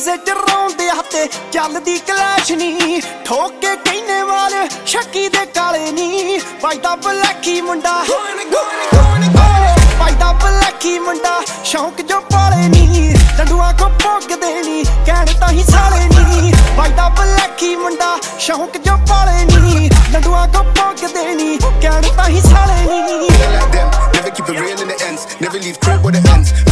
DJ ਚ ਰੌਂਦੇ ਹੱਥੇ ਚੱਲਦੀ clash ਨੀ ਠੋਕ ਕੇ ਕਹਿੰਨੇ ਵਾਲ ਸ਼ੱਕੀ ਦੇ ਕਾਲੇ ਨੀ ਵੱਜਦਾ ਬਲੈਕੀ ਮੁੰਡਾ ਵੱਜਦਾ ਬਲੈਕੀ ਮੁੰਡਾ ਸ਼ੌਂਕ ਜੋ ਪਾਲੇ ਨੀ ਡੰਡੂਆਂ ਕੋ ਭੋਗਦੇ ਨੀ ਕਹਿਣ ਤਾਂ ਹੀ ਸਾਲੇ ਨੀ ਵੱਜਦਾ ਬਲੈਕੀ ਮੁੰਡਾ ਸ਼ੌਂਕ ਜੋ ਪਾਲੇ ਨੀ ਡੰਡੂਆਂ ਕੋ ਭੋਗਦੇ ਨੀ ਕਹਿਣ ਤਾਂ ਹੀ ਸਾਲੇ ਨੀ Never keep it real in the ends, never leave crib where the ends.